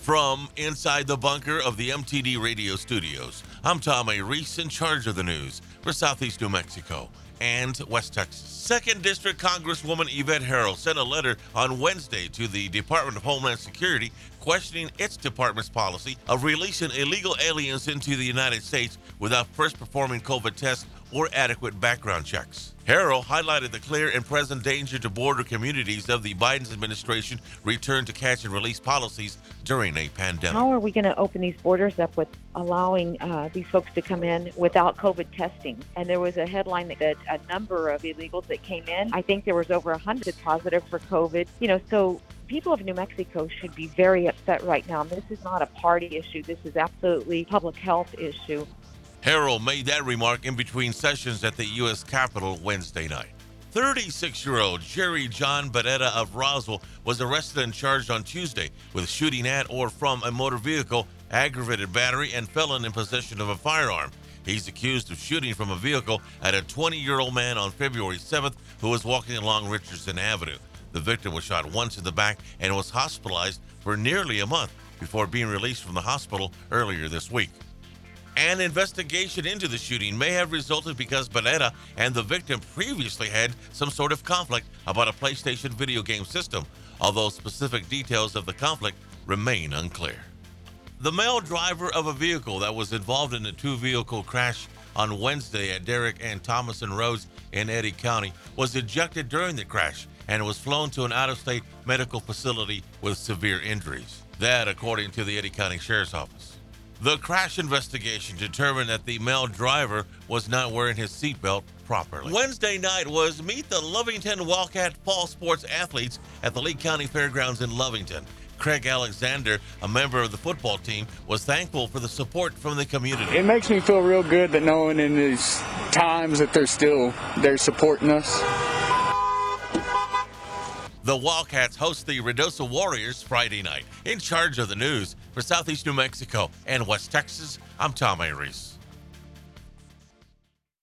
From inside the bunker of the MTD radio studios, I'm Tom A. Reese, in charge of the news for Southeast New Mexico and West Texas. 2nd District Congresswoman Yvette Herrell sent a letter on Wednesday to the Department of Homeland Security questioning its department's policy of releasing illegal aliens into the United States without first performing COVID tests or adequate background checks. Herrell highlighted the clear and present danger to border communities of the Biden administration return to catch and release policies during a pandemic. How are we going to open these borders up with allowing these folks to come in without COVID testing? And there was a headline that a number of illegals that came in, I think there was over 100 positive for COVID. So people of New Mexico should be very upset right now. This is not a party issue. This is absolutely a public health issue. Herrell made that remark in between sessions at the U.S. Capitol Wednesday night. 36-year-old Jerry John Barrera of Roswell was arrested and charged on Tuesday with shooting at or from a motor vehicle, aggravated battery, and felon in possession of a firearm. He's accused of shooting from a vehicle at a 20-year-old man on February 7th who was walking along Richardson Avenue. The victim was shot once in the back and was hospitalized for nearly a month before being released from the hospital earlier this week. An investigation into the shooting may have resulted because Barrera and the victim previously had some sort of conflict about a PlayStation video game system, although specific details of the conflict remain unclear. The male driver of a vehicle that was involved in a two-vehicle crash on Wednesday at Derrick and Thomason Roads in Eddy County was ejected during the crash and was flown to an out-of-state medical facility with severe injuries. That, according to the Eddy County Sheriff's Office. The crash investigation determined that the male driver was not wearing his seatbelt properly. Wednesday night was Meet the Lovington Wildcat Fall Sports Athletes at the Lee County Fairgrounds in Lovington. Craig Alexander, a member of the football team, was thankful for the support from the community. It makes me feel real good that knowing in these times that they're supporting us. The Wildcats host the Ruidoso Warriors Friday night. In charge of the news for Southeast New Mexico and West Texas, I'm Tom A. Reese.